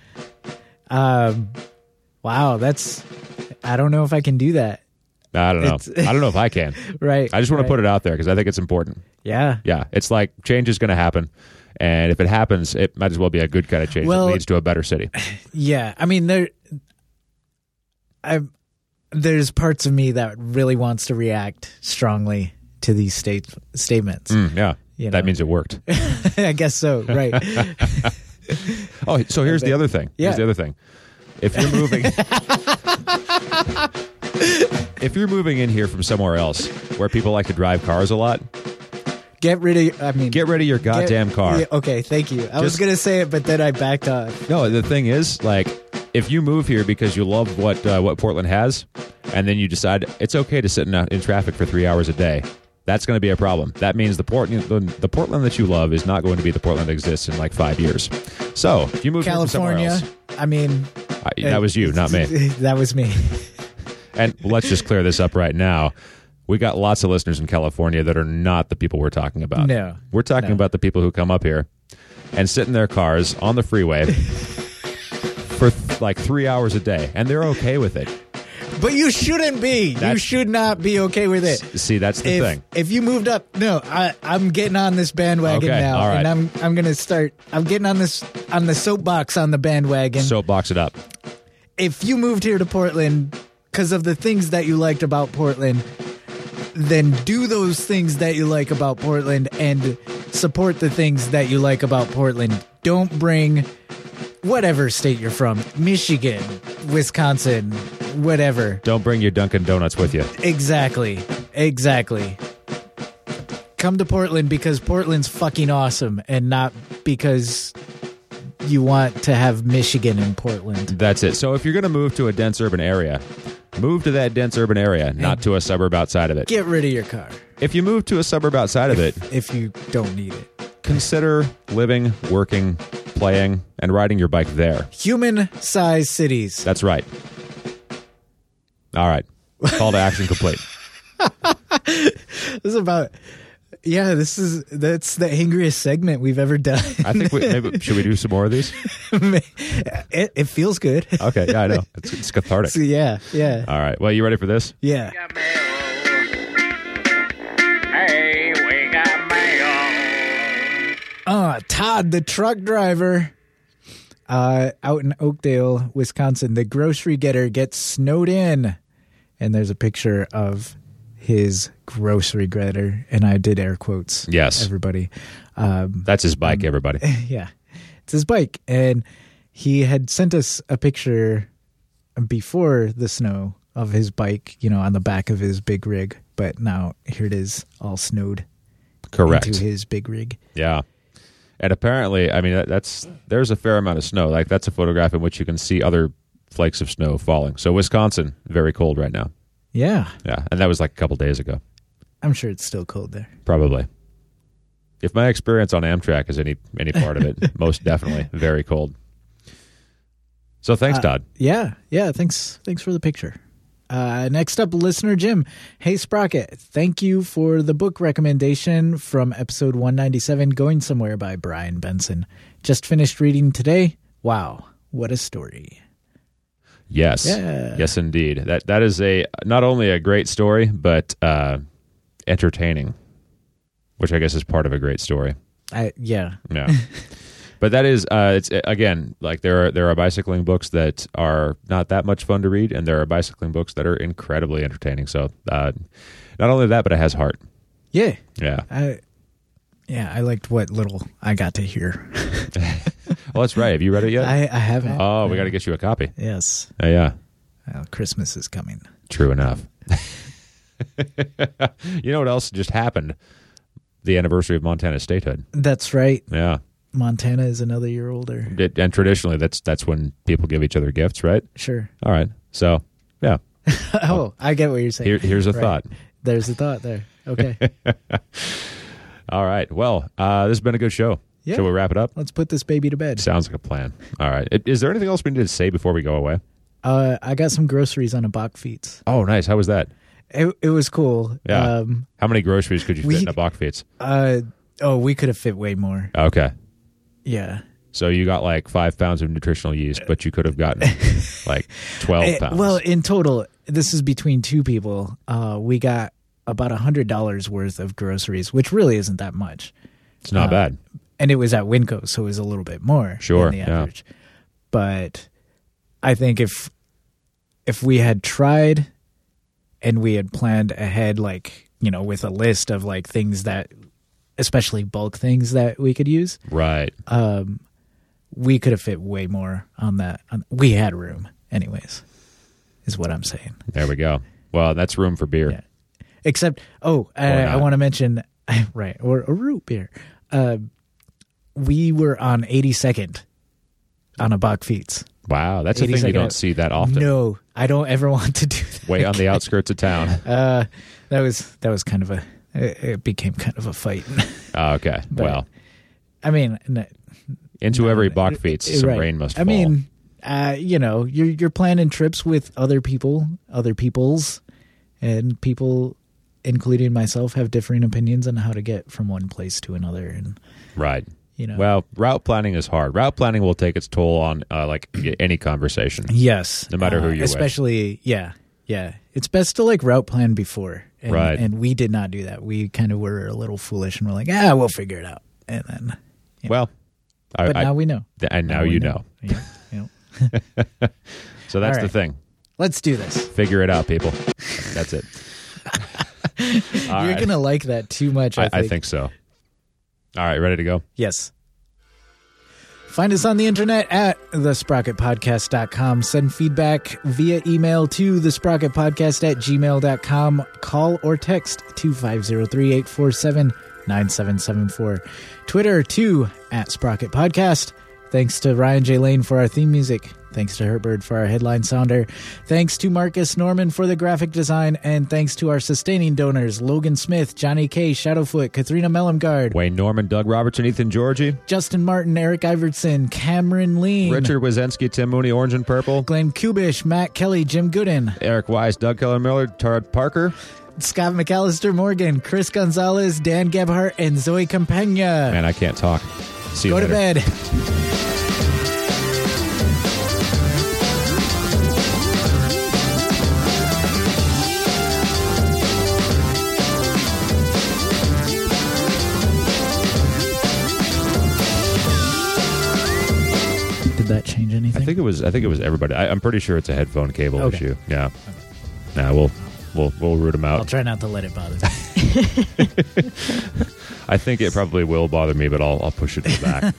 Wow, I don't know if I can do that. I don't know. I don't know if I can. Right. I just want to put it out there because I think it's important. Yeah. Yeah. It's like change is going to happen. And if it happens, it might as well be a good kind of change that leads to a better city. Yeah. I mean, there's parts of me that really wants to react strongly to these statements. Yeah. You That know. means it worked. I guess so. Right. Oh, so here's the other thing. Yeah. Here's the other thing. If you're moving... If you're moving in here from somewhere else where people like to drive cars a lot, Get rid of your goddamn car. Yeah, okay, thank you. I was going to say it, but then I backed off. No, the thing is, like, if you move here because you love what Portland has, and then you decide it's okay to sit in traffic for 3 hours a day, that's going to be a problem. That means the Portland that you love is not going to be the Portland that exists in like 5 years. So if you move here from somewhere California, else, I mean... that was you, not me. That was me. And let's just clear this up right now. We got lots of listeners in California that are not the people we're talking about. No. We're talking about the people who come up here and sit in their cars on the freeway for like 3 hours a day, and they're okay with it. But you shouldn't be. You should not be okay with it. See, that's the thing. If you moved up, I'm getting on this bandwagon Okay, now, all right. and I'm gonna start. I'm getting on the soapbox on the bandwagon. Soapbox it up. If you moved here to Portland because of the things that you liked about Portland, then do those things that you like about Portland and support the things that you like about Portland. Don't bring whatever state you're from, Michigan, Wisconsin, whatever. Don't bring your Dunkin' Donuts with you. Exactly. Come to Portland because Portland's fucking awesome and not because you want to have Michigan in Portland. That's it. So if you're going to move to a dense urban area, move to that dense urban area, not to a suburb outside of it. Get rid of your car If you move to a suburb outside of it, if you don't need it. consider living, working, playing, and riding your bike there. Human-sized cities. That's right. All right. Call to action complete. This is about... Yeah, that's the angriest segment we've ever done. I think maybe should we do some more of these? It feels good. Okay, yeah, I know. It's cathartic. So, yeah. All right. Well, you ready for this? Yeah. Hey, we got mail. Todd, the truck driver. out in Oakdale, Wisconsin, the grocery getter gets snowed in. And there's a picture of his grocery getter. And I did air quotes. Yes. Everybody. That's his bike, everybody. Yeah. It's his bike. And he had sent us a picture before the snow of his bike, on the back of his big rig. But now here it is, all snowed. Correct. Into his big rig. Yeah. And apparently, I mean, there's a fair amount of snow. Like, that's a photograph in which you can see other flakes of snow falling. So Wisconsin, very cold right now. Yeah. Yeah. And that was like a couple days ago. I'm sure it's still cold there. Probably. If my experience on Amtrak is any part of it, most definitely very cold. So thanks, Todd. Yeah. Thanks for the picture. Next up, listener Jim. Hey, Sprocket. Thank you for the book recommendation from episode 197, Going Somewhere by Brian Benson. Just finished reading today. Wow, what a story. Yes. Yeah. Yes, indeed. That is not only a great story, but entertaining, which I guess is part of a great story. Yeah. Yeah. But that is, it's again, like there are bicycling books that are not that much fun to read, and there are bicycling books that are incredibly entertaining. So not only that, but it has heart. Yeah. Yeah. I liked what little I got to hear. Well, that's right. Have you read it yet? I haven't. Oh, we got to get you a copy. Yes. Yeah. Well, Christmas is coming. True enough. You know what else just happened? The anniversary of Montana statehood. That's right. Yeah. Montana is another year older. And traditionally, that's when people give each other gifts, right? Sure. All right. So, yeah. Oh, I get what you're saying. Here's a thought. There's a thought there. Okay. All right. Well, this has been a good show. Yeah. Shall we wrap it up? Let's put this baby to bed. Sounds like a plan. All right. Is there anything else we need to say before we go away? I got some groceries on a Bachfiets. Oh, nice. How was that? It was cool. Yeah. How many groceries could you fit in a Bachfiets? We could have fit way more. Okay. Yeah. So you got like 5 pounds of nutritional yeast, but you could have gotten like 12 pounds. Well, in total, this is between two people. We got about $100 worth of groceries, which really isn't that much. It's not bad. And it was at Winco, so it was a little bit more Sure, than the average. Yeah. But I think if we had tried and we had planned ahead, like, with a list of like things that, especially bulk things that we could use. Right. We could have fit way more on that. We had room anyways, is what I'm saying. There we go. Well, that's room for beer. Yeah. Except, I want to mention, right, or a root beer. We were on 82nd on a Bachfiets. Wow, that's a thing you don't see that often. No, I don't ever want to do that. Way on the outskirts of town. That was kind of it became kind of a fight. Okay, But, well. I mean, into every Bachfiets, some rain must fall. I mean, you're planning trips with other peoples, and people, including myself, have differing opinions on how to get from one place to another. And right. Well, route planning is hard. Route planning will take its toll on like any conversation. Yes. No matter who you're especially, with. Yeah. It's best to like route plan before. And, right. And we did not do that. We kind of were a little foolish and we're like, we'll figure it out. And then. Well. But now we know. And now you know. Yeah. So that's right. the thing. Let's do this. Figure it out, people. That's it. You're going to like that too much, I think so. All right, ready to go? Yes. Find us on the internet at thesprocketpodcast.com. Send feedback via email to thesprocketpodcast@gmail.com. Call or text 2503-847-9774. Twitter to @SprocketPodcast. Thanks to Ryan J. Lane for our theme music. Thanks to Hertbird for our headline sounder. Thanks to Marcus Norman for the graphic design. And thanks to our sustaining donors, Logan Smith, Johnny K., Shadowfoot, Katharina Mellumgard, Wayne Norman, Doug Robertson, Ethan Georgie, Justin Martin, Eric Iverson, Cameron Lean, Richard Wazensky, Tim Mooney, Orange and Purple, Glenn Kubish, Matt Kelly, Jim Gooden, Eric Wise, Doug Keller Miller, Todd Parker, Scott McAllister Morgan, Chris Gonzalez, Dan Gebhardt, and Zoe Campagna. Man, I can't talk. See you later. Go to bed. Did that change anything? I think it was everybody. I'm pretty sure it's a headphone cable issue. Yeah. Nah, we'll root them out. I'll try not to let it bother me. I think it probably will bother me, but I'll push it to the back.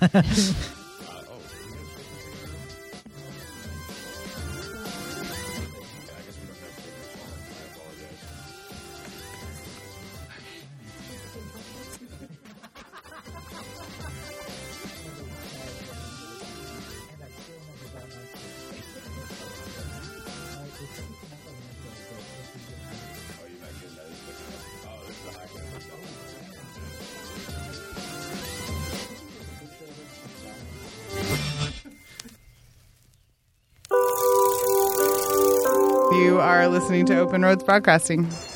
You are listening to Open Roads Broadcasting.